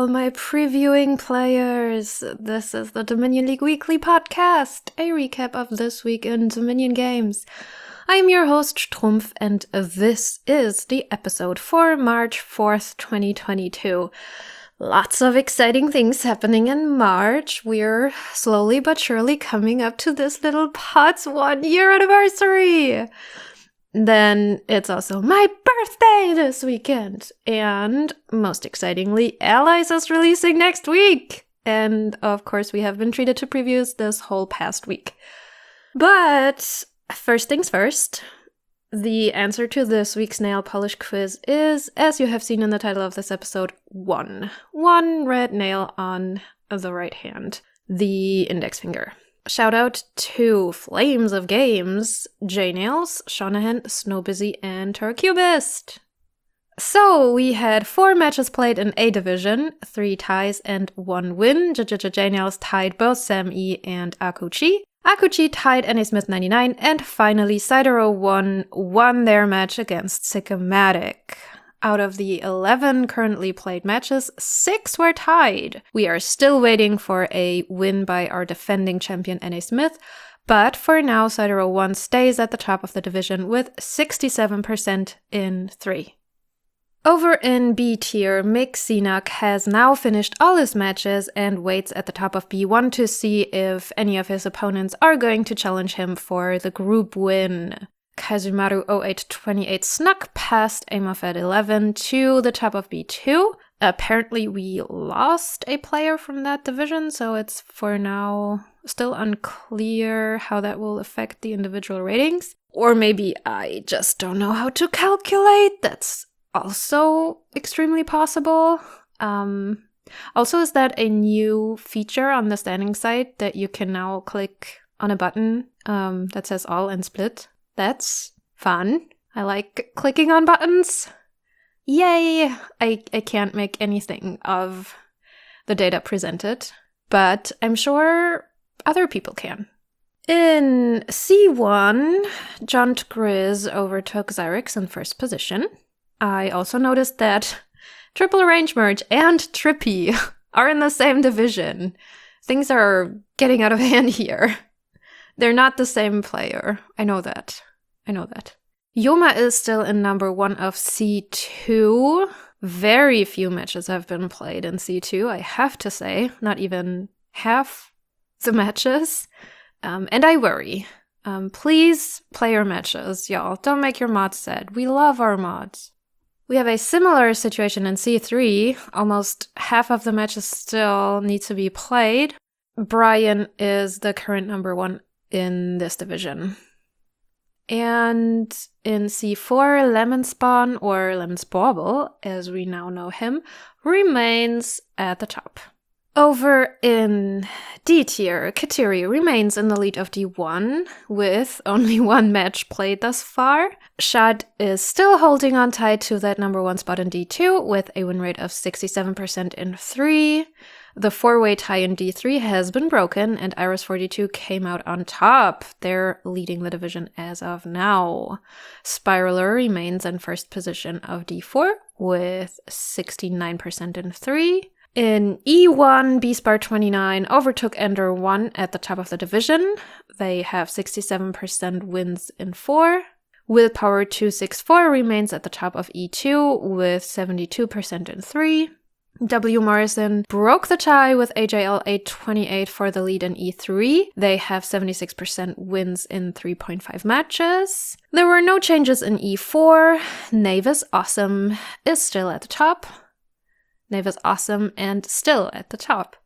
all my previewing players. This is the Dominion League Weekly Podcast, a recap of this week in Dominion games. I am your host, Strumpf, and this is the episode for March 4th, 2022. Lots of exciting things happening in March. We're slowly but surely coming up to this little pod's 1-year anniversary. Then it's also my birthday this weekend. And most excitingly, Allies is releasing next week. And of course, we have been treated to previews this whole past week. But first things first, the answer to this week's nail polish quiz is, as you have seen in the title of this episode, 1. 1 red nail on the right hand, the index finger. Shout out to Flames of Games, J-Nails, Shaunahan, Snowbusy, and Turcubist. So we had 4 matches played in A division, 3 ties and 1 win. J-Nails tied both Sam E and Akuchi. Akuchi tied NA Smith 99, and finally Sidero won their match against Sycomatic. Out of the 11 currently played matches, 6 were tied. We are still waiting for a win by our defending champion NA Smith, but for now Sidero 1 stays at the top of the division with 67% in 3. Over in B tier, Mick Cenac has now finished all his matches and waits at the top of B1 to see if any of his opponents are going to challenge him for the group win. Kazumaru 0828 snuck past Amofed 11 to the top of B2. Apparently we lost a player from that division, so it's for now still unclear how that will affect the individual ratings. Or maybe I just don't know how to calculate. That's also extremely possible. Also, is that a new feature on the standing site that you can now click on a button that says all and split? That's fun. I like clicking on buttons. Yay! I can't make anything of the data presented, but I'm sure other people can. In C1, Jaunt Grizz overtook Zyrex in first position. I also noticed that Triple Range Merge and Trippy are in the same division. Things are getting out of hand here. They're not the same player. I know that. Yoma is still in number 1 of C2. Very few matches have been played in C2, I have to say. Not even half the matches. And I worry. Please play your matches, y'all. Don't make your mods sad. We love our mods. We have a similar situation in C3. Almost half of the matches still need to be played. Brian is the current number 1 in this division. And in C4, Lemon Spawn, or Lemon Spawble, as we now know him, remains at the top. Over in D tier, Kateri remains in the lead of D1, with only 1 match played thus far. Shad is still holding on tight to that number 1 spot in D2, with a win rate of 67% in 3. The 4-way tie in D3 has been broken, and Iris42 came out on top. They're leading the division as of now. Spiraler remains in first position of D4, with 69% in 3. In E1, Bspar29 overtook Ender 1 at the top of the division. They have 67% wins in 4. Willpower 264 remains at the top of E2 with 72% in 3. W. Morrison broke the tie with AJL 828 for the lead in E3. They have 76% wins in 3.5 matches. There were no changes in E4. Navis Awesome is still at the top. Navis Awesome and still at the top.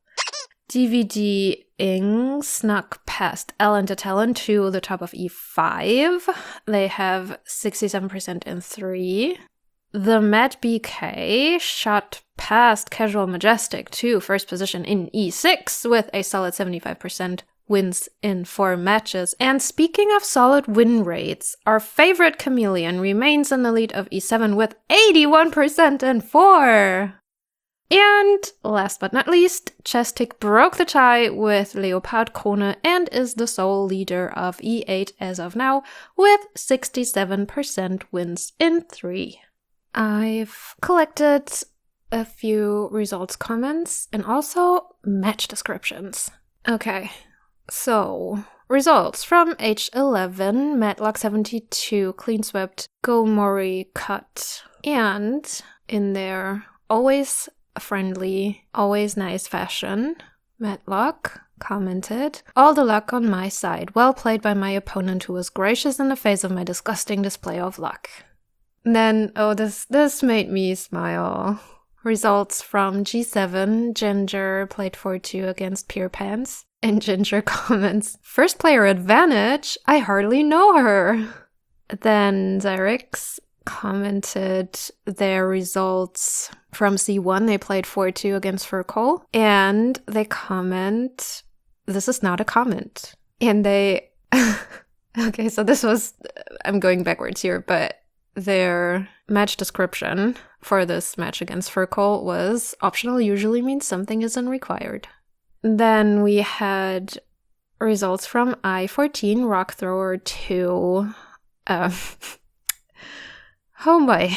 DVD Ing snuck past Ellen to Talon to the top of E5. They have 67% in 3. The Matt BK shot past Casual Majestic to first position in E6 with a solid 75% wins in 4 matches. And speaking of solid win rates, our favorite Chameleon remains in the lead of E7 with 81% in 4. And last but not least, Chestic broke the tie with Leopard Krone and is the sole leader of E8 as of now with 67% wins in 3. I've collected a few results comments and also match descriptions. Okay, so results from H11, Matlock72, clean swept, Go Mori cut. And in their always friendly, always nice fashion, Matlock commented, "All the luck on my side. Well played by my opponent who was gracious in the face of my disgusting display of luck." Then, this made me smile. Results from G7, Ginger played 4-2 against Pure Pants. And Ginger comments, "First player advantage? I hardly know her." Then Zyrix commented their results from C1. They played 4-2 against Furcole. And they comment, "This is not a comment." And they... Okay, so this was... I'm going backwards here, but their match description for this match against Furcole was, "Optional usually means something isn't required." Then we had results from I14, Rock Thrower 2. Oh my.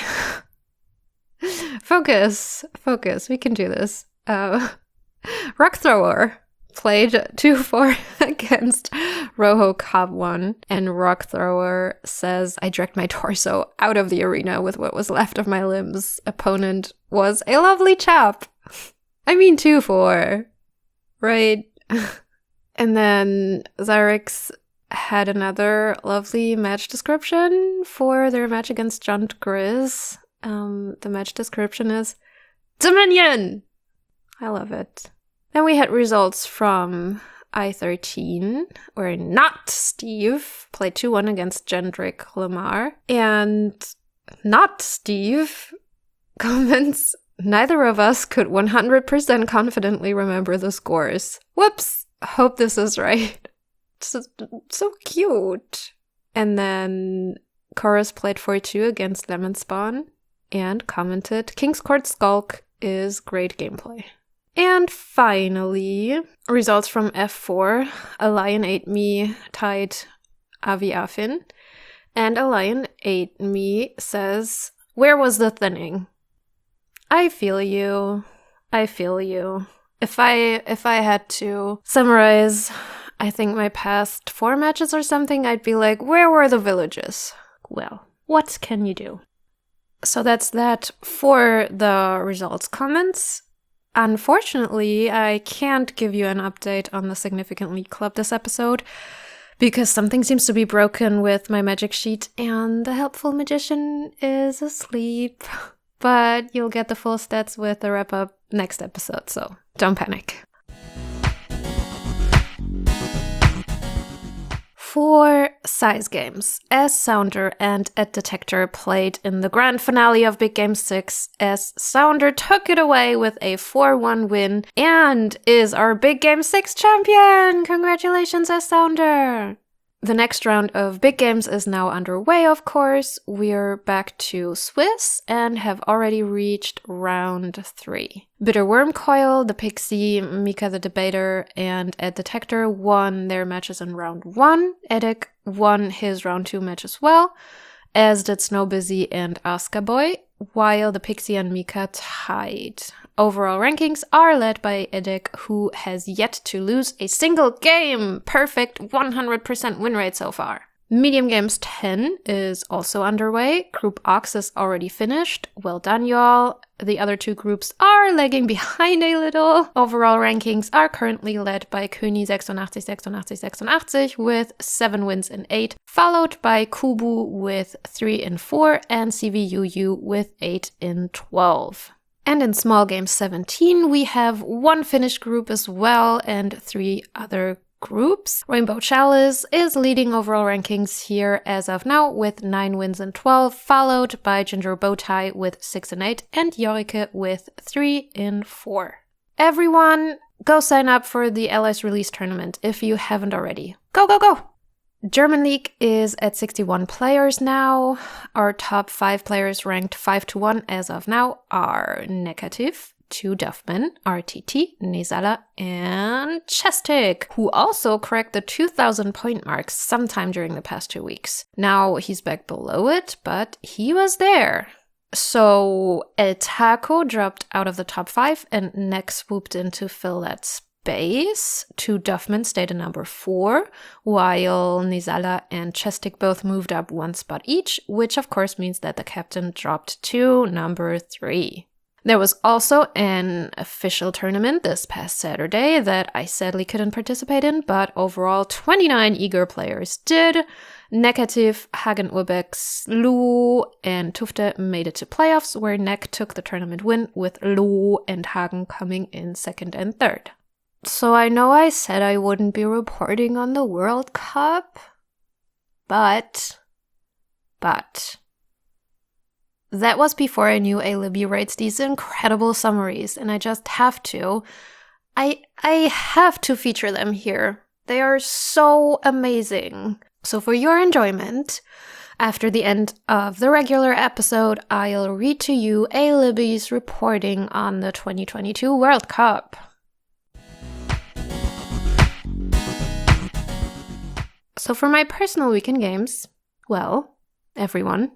Focus. We can do this. Rock Thrower played 2-4 against Rojo Cobb 1, and Rock Thrower says, "I dragged my torso out of the arena with what was left of my limbs. Opponent was a lovely chap." I mean 2-4, right? And then Zyrix had another lovely match description for their match against Junt Grizz. The match description is Dominion! I love it. Then we had results from I13, where Not Steve played 2-1 against Jendrik Lamar. And Not Steve comments, "Neither of us could 100% confidently remember the scores. Whoops! Hope this is right." So cute. And then Chorus played 4-2 against Lemon Spawn and commented, "King's Court Skulk is great gameplay." And finally, results from F4. A Lion Ate Me tied Avi Afin. And A Lion Ate Me says, "Where was the thinning?" I feel you. If I had to summarize, I think my past 4 matches or something, I'd be like, where were the villages? Well, what can you do? So that's that for the results comments. Unfortunately, I can't give you an update on the Significantly Club this episode because something seems to be broken with my magic sheet and the helpful magician is asleep. But you'll get the full stats with the wrap-up next episode, so don't panic. For size games, as Sounder and Ed Detector played in the grand finale of Big Game 6, as Sounder took it away with a 4-1 win and is our Big Game 6 champion! Congratulations, as Sounder! The next round of big games is now underway, of course. We're back to Swiss and have already reached round 3. Bitter Wormcoil, the Pixie, Mika the Debater, and Ed Detector won their matches in round 1. Edek won his round 2 match as well, as did Snowbusy and Askaboy, while the Pixie and Mika tied. Overall rankings are led by Edek, who has yet to lose a single game. Perfect 100% win rate so far. Medium Games 10 is also underway. Group Ox is already finished. Well done, y'all. The other 2 groups are lagging behind a little. Overall rankings are currently led by Köni 86 with 7 wins in 8, followed by Kubu with 3 in 4 and CVUU with 8 in 12. And in Small Games 17, we have 1 finished group as well and 3 other groups. Rainbow Chalice is leading overall rankings here as of now with 9 wins and 12, followed by Ginger Bowtie with 6 and 8 and Yorike with 3 in 4. Everyone, go sign up for the Allies Release Tournament if you haven't already. Go, go, go! German League is at 61 players now. Our top 5 players ranked 5-1 as of now are Negative, 2 Duffman, RTT, Nezala, and Chestic, who also cracked the 2,000 point mark sometime during the past 2 weeks. Now he's back below it, but he was there. So El Taco dropped out of the top 5 and NEC swooped in to fill that space. Two Duffman stayed in number 4, while Nizala and Chestik both moved up 1 spot each, which of course means that the captain dropped to number 3. There was also an official tournament this past Saturday that I sadly couldn't participate in, but overall 29 eager players did. Negative, Hagen Urbex, Lu, and Tufte made it to playoffs, where NEC took the tournament win, with Lu and Hagen coming in 2nd and 3rd. So I know I said I wouldn't be reporting on the World Cup, but that was before I knew Alibi writes these incredible summaries, and I just have to. I have to feature them here. They are so amazing. So for your enjoyment, after the end of the regular episode, I'll read to you Alibi's reporting on the 2022 World Cup. So for my personal weekend games, well, everyone,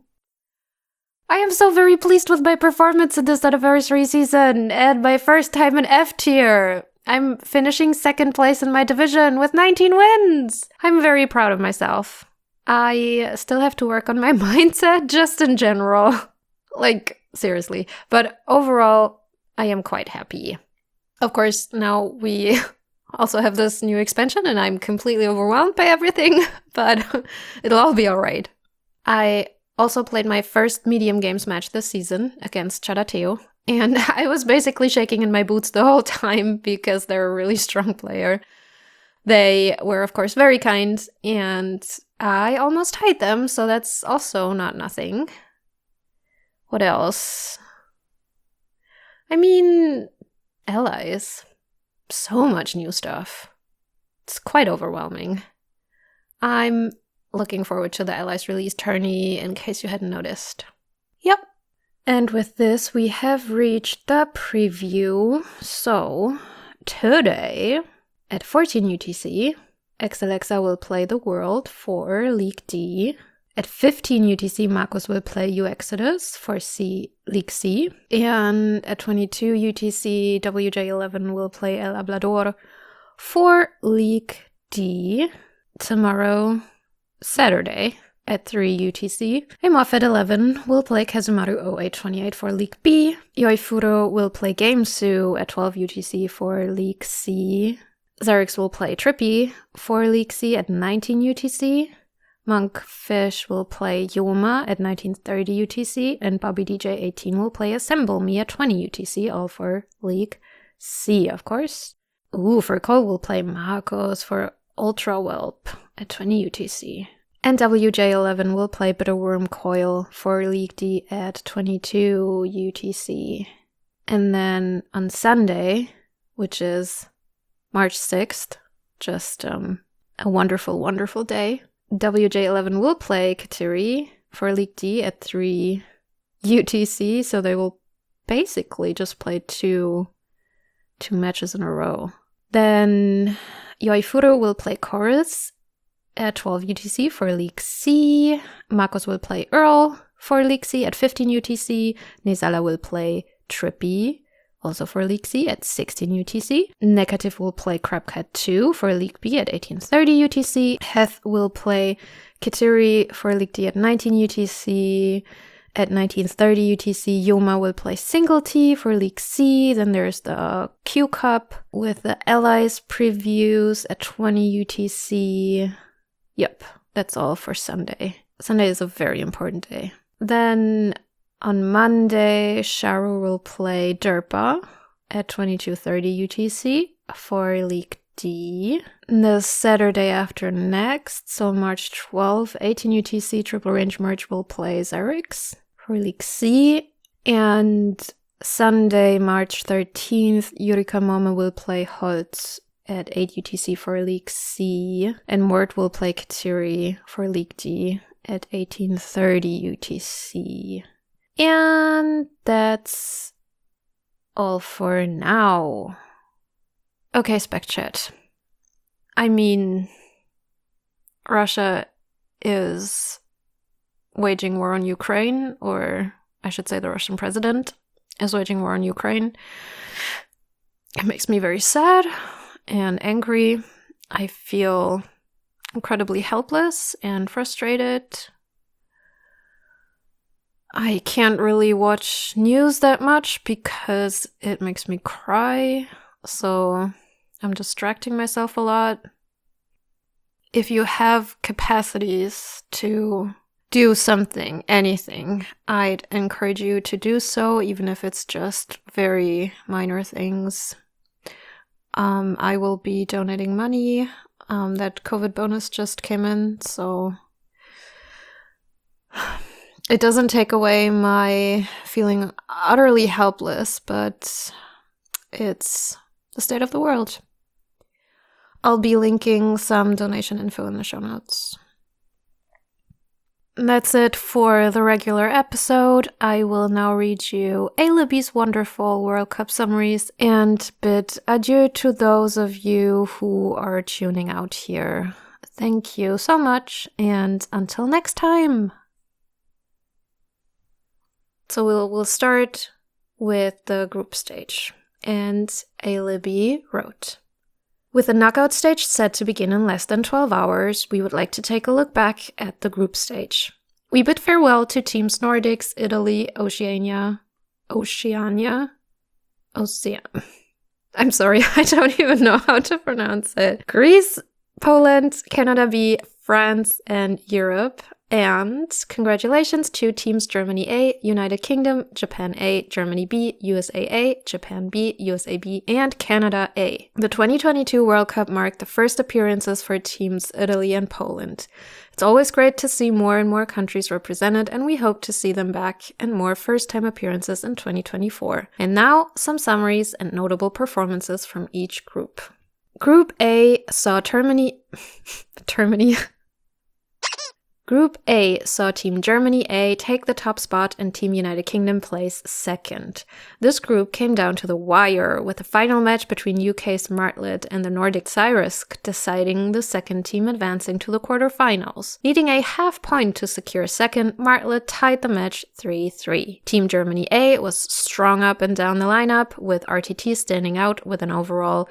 I am so very pleased with my performance in this anniversary season and my first time in F tier. I'm finishing 2nd place in my division with 19 wins. I'm very proud of myself. I still have to work on my mindset just in general. Like, seriously. But overall, I am quite happy. Of course, now we also have this new expansion and I'm completely overwhelmed by everything, but it'll all be alright. I also played my first medium games match this season against Charateo, and I was basically shaking in my boots the whole time because they're a really strong player. They were, of course, very kind, and I almost tied them, so that's also not nothing. What else? I mean, allies. So much new stuff. It's quite overwhelming. I'm looking forward to the Allies release tourney, in case you hadn't noticed. Yep. And with this, we have reached the preview. So, today, at 14 UTC, Exalexa will play the World for League D. At 15 UTC, Marcus will play U Exodus for League C. And at 22 UTC, WJ11 will play El Hablador for League D. Tomorrow, Saturday, at 3 UTC, Emoff at 11 will play Kazumaru 0828 for League B. Yoifuro will play Gamesu at 12 UTC for League C. Xerix will play Trippy for League C at 19 UTC. Monkfish will play Yoma at 1930 UTC, and Bobby DJ 18 will play Assemble Me at 20 UTC, all for League C, of course. Furco will play Marcos for Ultra Whelp at 20 UTC. And WJ11 will play Bitterworm Coil for League D at 22 UTC. And then on Sunday, which is March 6th, just a wonderful, wonderful day, WJ11 will play Kateri for League D at 3 UTC, so they will basically just play two matches in a row. Then Yoifuro will play Chorus at 12 UTC for League C. Marcos will play Earl for League C at 15 UTC. Nizala will play Trippy, also for League C at 16 UTC. Negative will play Crabcat 2 for League B at 1830 UTC. Heth will play Kitiri for League D at 19 UTC. At 1930 UTC, Yoma will play Single T for League C. Then there's the Q Cup with the Allies previews at 20 UTC. Yep, that's all for Sunday. Sunday is a very important day. Then on Monday, Sharu will play Derpa at 2230 UTC for League D. The Saturday after next, so March 12th, 18 UTC, Triple Range Merge will play Xerix for League C. And Sunday, March 13th, Yurika Momo will play Holtz at 8 UTC for League C. And Mort will play Kateri for League D at 1830 UTC. And that's all for now. Okay, Spec Chat. I mean, Russia is waging war on Ukraine, or I should say the Russian president, is waging war on Ukraine. It makes me very sad and angry. I feel incredibly helpless and frustrated. I can't really watch news that much because it makes me cry, so I'm distracting myself a lot. If you have capacities to do something, anything, I'd encourage you to do so, even if it's just very minor things. I will be donating money. That COVID bonus just came in, so it doesn't take away my feeling utterly helpless, but it's the state of the world. I'll be linking some donation info in the show notes. That's it for the regular episode. I will now read you A-Libby's wonderful World Cup summaries and bid adieu to those of you who are tuning out here. Thank you so much, and until next time! So we'll start with the group stage, and A-Libby wrote, with the knockout stage set to begin in less than 12 hours, we would like to take a look back at the group stage. We bid farewell to teams Nordics, Italy, Oceania. I'm sorry, I don't even know how to pronounce it. Greece, Poland, Canada B, France, and Europe. And congratulations to teams Germany A, United Kingdom, Japan A, Germany B, USA A, Japan B, USA B, and Canada A. The 2022 World Cup marked the first appearances for teams Italy and Poland. It's always great to see more and more countries represented, and we hope to see them back and more first-time appearances in 2024. And now, some summaries and notable performances from each group. Group A saw Group A saw Team Germany A take the top spot and Team United Kingdom place second. This group came down to the wire, with the final match between UK's Martlet and the Nordic Cyrusk deciding the second team advancing to the quarterfinals. Needing a half point to secure second, Martlet tied the match 3-3. Team Germany A was strong up and down the lineup, with RTT standing out with an overall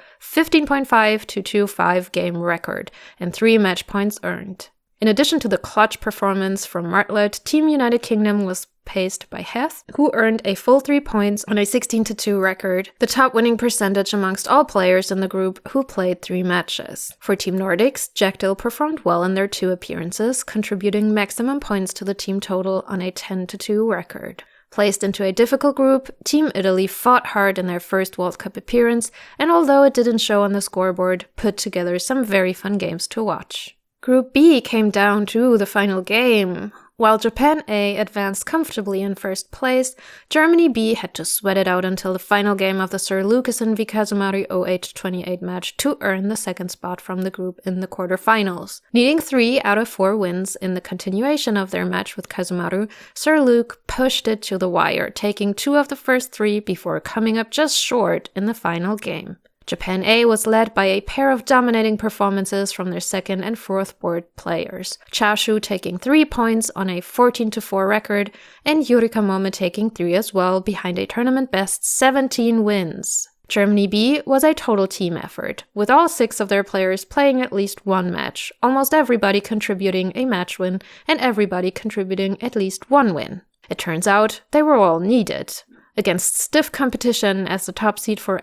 15.5 to 2-5 game record and 3 match points earned. In addition to the clutch performance from Martlet, Team United Kingdom was paced by Heth, who earned a full 3 points on a 16-2 record, the top winning percentage amongst all players in the group who played 3 matches. For Team Nordics, Jack Dill performed well in their 2 appearances, contributing maximum points to the team total on a 10-2 record. Placed into a difficult group, Team Italy fought hard in their first World Cup appearance, and although it didn't show on the scoreboard, put together some very fun games to watch. Group B came down to the final game. While Japan A advanced comfortably in first place, Germany B had to sweat it out until the final game of the Sir Lucasen v Kazumari 08-28 match to earn the second spot from the group in the quarterfinals. Needing 3 out of 4 wins in the continuation of their match with Kazumaru, Sir Luke pushed it to the wire, taking 2 of the first 3 before coming up just short in the final game. Japan A was led by a pair of dominating performances from their second and fourth board players, Chashu taking 3 points on a 14-4 record, and Yurika Momo taking 3 as well, behind a tournament best 17 wins. Germany B was a total team effort, with all 6 of their players playing at least 1 match, almost everybody contributing a match win, and everybody contributing at least 1 win. It turns out they were all needed. Against stiff competition as the top seed for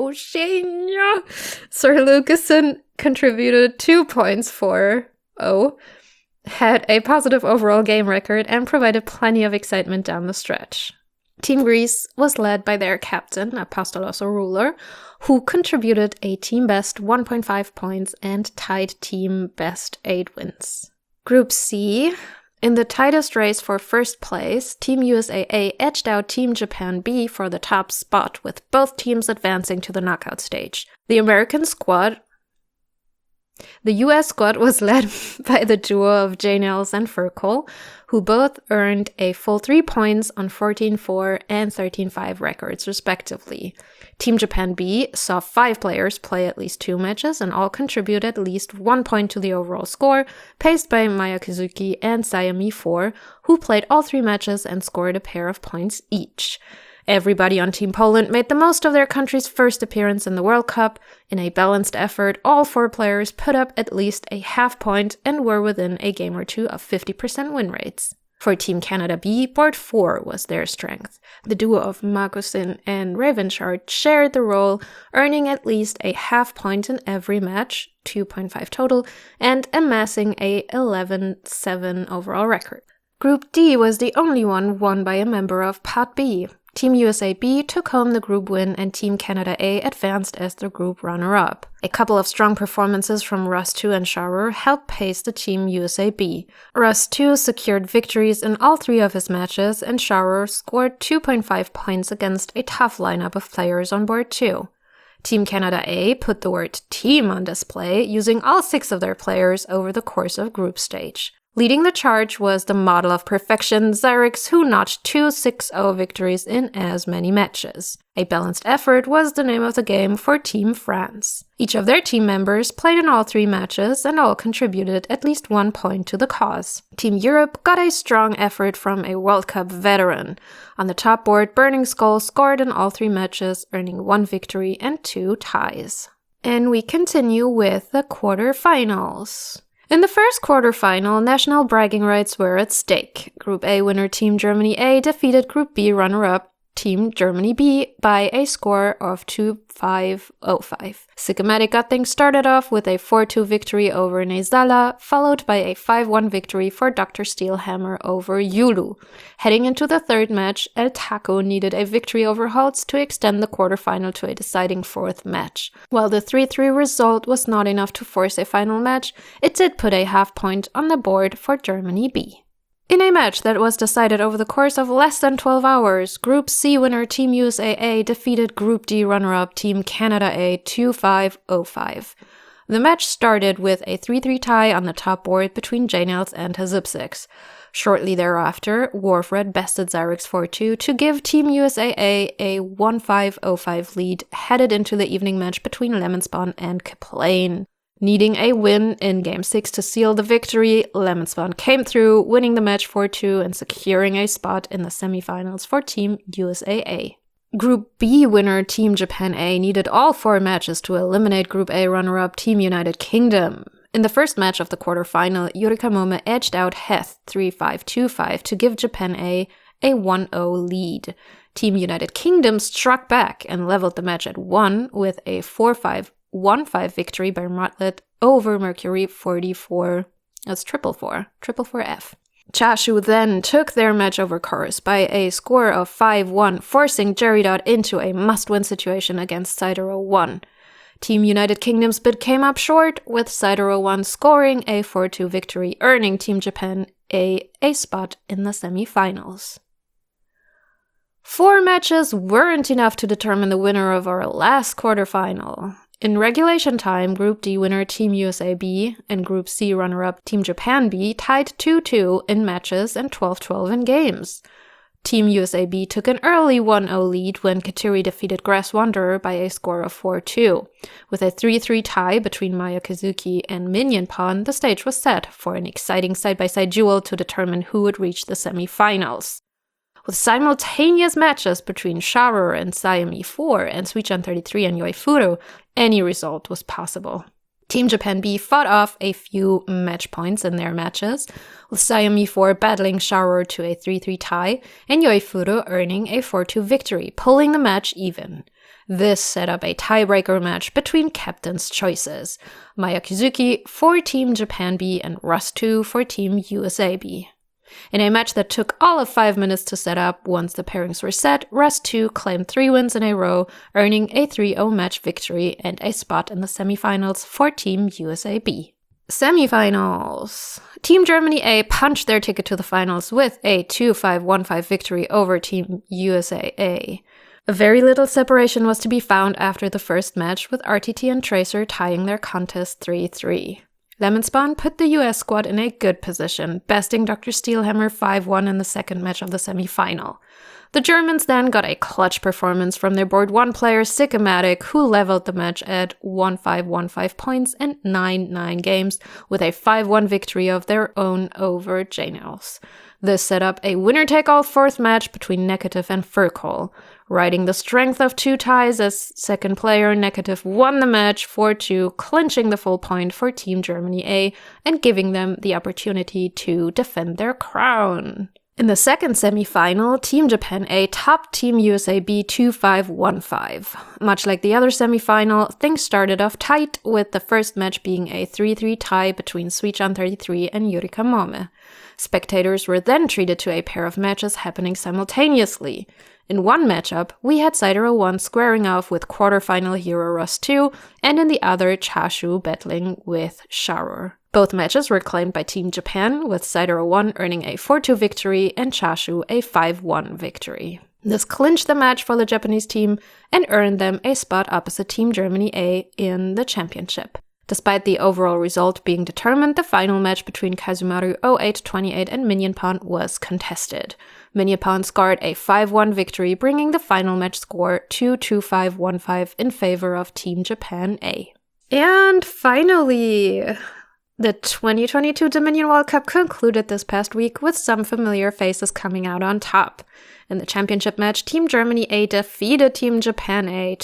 Oceania, Sir Lucasen contributed 2 points for had a positive overall game record and provided plenty of excitement down the stretch. Team Greece was led by their captain, Apostolos Ruler, who contributed a team best 1.5 points and tied team best 8 wins. Group C. In the tightest race for first place, Team USA A edged out Team Japan B for the top spot, with both teams advancing to the knockout stage. The American squad The US squad was led by the duo of Janels and Furkel, who both earned a full 3 points on 14-4 and 13-5 records, respectively. Team Japan B saw 5 players play at least 2 matches and all contribute at least 1 point to the overall score, paced by Maya Kizuki and Sayami 4, who played all 3 matches and scored a pair of points each. Everybody on Team Poland made the most of their country's first appearance in the World Cup. In a balanced effort, all 4 players put up at least a half point and were within a game or two of 50% win rates. For Team Canada B, board 4 was their strength. The duo of Magusin and Ravenshard shared the role, earning at least a half point in every match, 2.5 total, and amassing a 11-7 overall record. Group D was the only one won by a member of Pot B. Team USA B took home the group win and Team Canada A advanced as the group runner-up. A couple of strong performances from Rus2 and Scharrer helped pace the Team USA B. Rus2 secured victories in all 3 of his matches and Scharrer scored 2.5 points against a tough lineup of players on board 2. Team Canada A put the word team on display, using all 6 of their players over the course of group stage. Leading the charge was the model of perfection, Zyrex, who notched 2 6-0 victories in as many matches. A balanced effort was the name of the game for Team France. Each of their team members played in all 3 matches and all contributed at least 1 point to the cause. Team Europe got a strong effort from a World Cup veteran. On the top board, Burning Skull scored in all 3 matches, earning 1 victory and 2 ties. And we continue with the quarterfinals. In the first quarterfinal, national bragging rights were at stake. Group A winner Team Germany A defeated Group B runner-up Team Germany B by a score of 2-5-0-5. Sigmatic got things started off with a 4-2 victory over Nezala, followed by a 5-1 victory for Dr. Steelhammer over Yulu. Heading into the third match, El Taco needed a victory over Holtz to extend the quarterfinal to a deciding 4th match. While the 3-3 result was not enough to force a final match, it did put a half point on the board for Germany B. In a match that was decided over the course of less than 12 hours, Group C winner Team USA A defeated Group D runner-up Team Canada A 2-5-0-5. The match started with a 3-3 tie on the top board between Janels and Hazipsix. Shortly thereafter, Warfred bested Zyrex 4-2 to give Team USA a 1-5-0-5 lead headed into the evening match between Lemonspawn and Kaplane. Needing a win in Game 6 to seal the victory, Lemonspawn came through, winning the match 4-2 and securing a spot in the semifinals for Team USA A. Group B winner Team Japan A needed all 4 matches to eliminate Group A runner-up Team United Kingdom. In the first match of the quarterfinal, Yurika Mome edged out Heth 3-5-2-5 to give Japan A 1-0 lead. Team United Kingdom struck back and leveled the match at 1 with a 4-5-1-5 victory by Motlet over Mercury 44. That's 444F. Chashu then took their match over Chorus by a score of 5-1, forcing Geridot into a must-win situation against Sidero 1. Team United Kingdom's bid came up short, with Sidero 1 scoring a 4-2 victory, earning Team Japan a spot in the semi-finals. 4 matches weren't enough to determine the winner of our last quarterfinal. In regulation time, Group D winner Team USA B and Group C runner-up Team Japan B tied 2-2 in matches and 12-12 in games. Team USA B took an early 1-0 lead when Kateri defeated Grass Wanderer by a score of 4-2. With a 3-3 tie between Maya Kizuki and Minion Pawn, the stage was set for an exciting side-by-side duel to determine who would reach the semi-finals. With simultaneous matches between Scharrer and Sayami 4 and Suichan 33 and Yoifuru, any result was possible. Team Japan B fought off a few match points in their matches, with Sayami 4 battling Scharrer to a 3-3 tie and Yoifuru earning a 4-2 victory, pulling the match even. This set up a tiebreaker match between captains' choices, Maya Kizuki for Team Japan B and Rus2 for Team USA B. In a match that took all of 5 minutes to set up, once the pairings were set, Rus2 claimed 3 wins in a row, earning a 3-0 match victory and a spot in the semifinals for Team USA B. Semifinals. Team Germany A punched their ticket to the finals with a 2-5-1-5 victory over Team USA A. Very little separation was to be found after the first match, with RTT and Tracer tying their contest 3-3. Lemonspawn put the US squad in a good position, besting Dr. Steelhammer 5-1 in the second match of the semi-final. The Germans then got a clutch performance from their board 1 player Sycomatic, who leveled the match at 1-5-1-5 points and 9-9 games with a 5-1 victory of their own over JNels. This set up a winner-take-all fourth match between Negative and Furcol. Riding the strength of 2 ties as second player, Negative won the match 4-2, clinching the full point for Team Germany A and giving them the opportunity to defend their crown. In the second semi-final, Team Japan A topped Team USA B 2-5-1-5. Much like the other semi-final, things started off tight, with the first match being a 3-3 tie between Suichan33 and Yurika Mome. Spectators were then treated to a pair of matches happening simultaneously. In one matchup, we had Cider01 squaring off with quarterfinal hero Rust 2, and in the other, Chashu battling with Sharur. Both matches were claimed by Team Japan, with Cider01 earning a 4-2 victory and Chashu a 5-1 victory. This clinched the match for the Japanese team and earned them a spot opposite Team Germany A in the championship. Despite the overall result being determined, the final match between Kazumaru 0828 and Minionpawn was contested. Minionpawn scored a 5-1 victory, bringing the final match score to 2-5-1-5 in favor of Team Japan A. And finally, the 2022 Dominion World Cup concluded this past week with some familiar faces coming out on top. In the championship match, Team Germany A defeated Team Japan A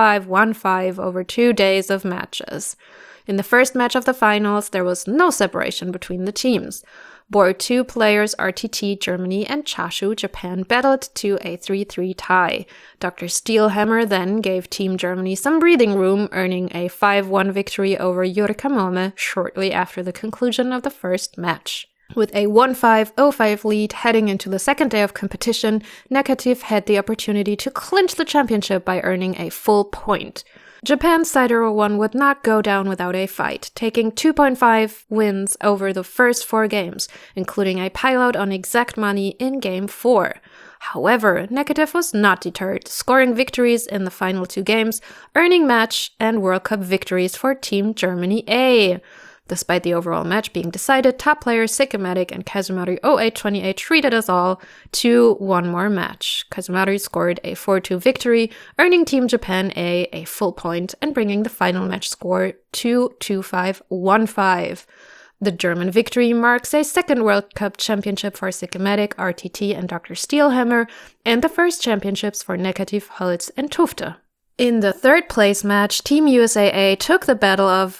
2-5-1-5 over 2 days of matches. In the first match of the finals, there was no separation between the teams. Board 2 players RTT Germany and Chashu Japan battled to a 3-3 tie. Dr. Steelhammer then gave Team Germany some breathing room, earning a 5-1 victory over Yurika Mome shortly after the conclusion of the first match. With a 1-5-0-5 lead heading into the second day of competition, Negative had the opportunity to clinch the championship by earning a full point. Japan's Cider01 would not go down without a fight, taking 2.5 wins over the first 4 games, including a pilout on exact money in Game 4. However, Negative was not deterred, scoring victories in the final 2 games, earning match and World Cup victories for Team Germany A. Despite the overall match being decided, top players Sycomatic and Kazumaru 0828 treated us all to one more match. Kazumaru scored a 4-2 victory, earning Team Japan a full point and bringing the final match score to 2-5-1-5. The German victory marks a second World Cup championship for Sycomatic, RTT, and Dr. Steelhammer, and the first championships for Negative, Holz, and Tufte. In the third place match, Team USAA took the battle of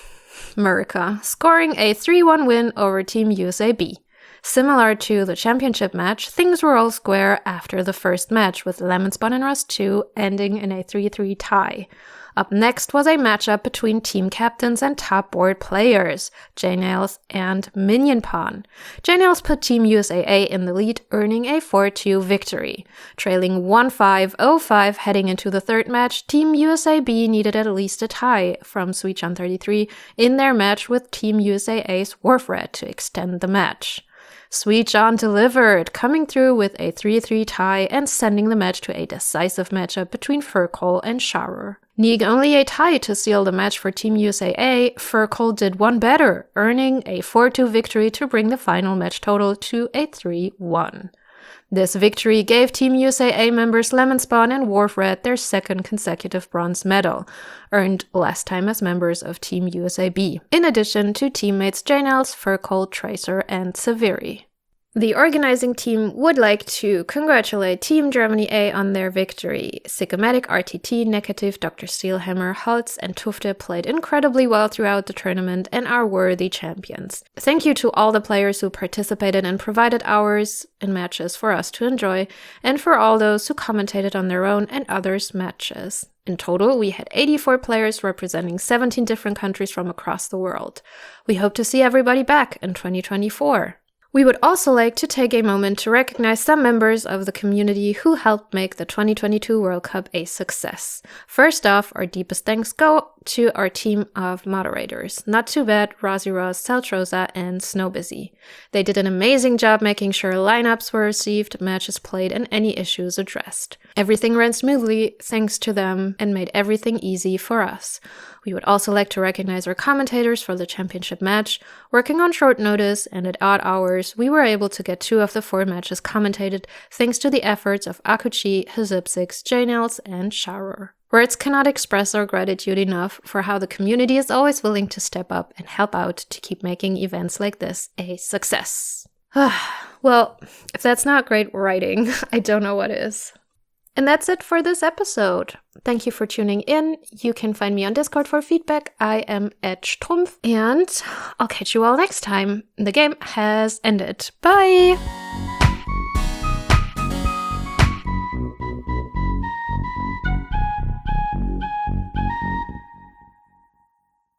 Murica, scoring a 3-1 win over Team USA B. Similar to the championship match, things were all square after the first match, with Lemonspawn and Rust 2 ending in a 3-3 tie. Up next was a matchup between team captains and top board players, JNels and Minionpawn. JNels put Team USAA in the lead, earning a 4-2 victory. Trailing 1-5-0-5 heading into the third match, Team USA B needed at least a tie from Suichan33 in their match with Team USAA's Wharfrat to extend the match. Suichan delivered, coming through with a 3-3 tie and sending the match to a decisive matchup between Furcol and Sharur. Needing only a tie to seal the match for Team USAA, Furcol did one better, earning a 4-2 victory to bring the final match total to a 3-1. This victory gave Team USAA members Lemonspawn and Wharfrat their second consecutive bronze medal, earned last time as members of Team USAB, in addition to teammates JNels, Furcol, Tracer, and Severi. The organizing team would like to congratulate Team Germany A on their victory. Sycomatic, RTT, Negative, Dr. Steelhammer, Holz, and Tufte played incredibly well throughout the tournament and are worthy champions. Thank you to all the players who participated and provided hours and matches for us to enjoy, and for all those who commentated on their own and others' matches. In total, we had 84 players representing 17 different countries from across the world. We hope to see everybody back in 2024. We would also like to take a moment to recognize some members of the community who helped make the 2022 World Cup a success. First off, our deepest thanks go to our team of moderators. Not Too Bad, Rosie Ross, Celtrosa, and Snowbusy. They did an amazing job making sure lineups were received, matches played, and any issues addressed. Everything ran smoothly thanks to them and made everything easy for us. We would also like to recognize our commentators for the championship match. Working on short notice and at odd hours, we were able to get 2 of the 4 matches commentated thanks to the efforts of Akuchi, Hazipsix, Jnels, and Sharur. Words cannot express our gratitude enough for how the community is always willing to step up and help out to keep making events like this a success. Well, if that's not great writing, I don't know what is. And that's it for this episode. Thank you for tuning in. You can find me on Discord for feedback. I am @Strumpf, and I'll catch you all next time. The game has ended. Bye!